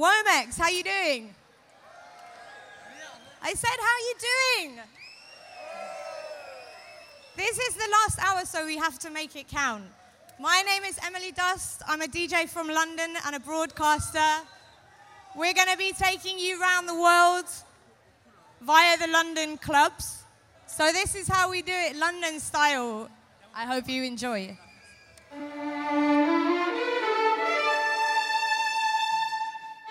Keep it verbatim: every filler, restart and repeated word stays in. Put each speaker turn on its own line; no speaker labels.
Womex, how you doing? I said, how you doing? This is the last hour, so we have to make it count. My name is Emily Dust. I'm a D J from London and a broadcaster. We're going to be taking you around the world via the London clubs. So this is how we do it, London style. I hope you enjoy.